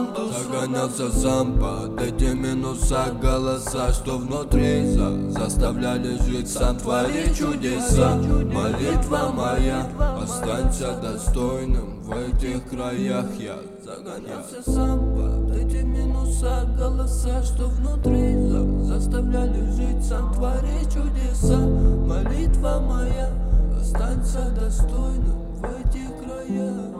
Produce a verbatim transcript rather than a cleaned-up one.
пандус. Загонялся сам под эти минуса, голоса, что внутри за заставляли жить, сам творить чудеса. Молитва моя, останься достойным в этих краях. Я загонялся сам под эти минуса, голоса, что внутри за заставляли жить, сам творить чудеса. Молитва моя, останься достойным в этих краях.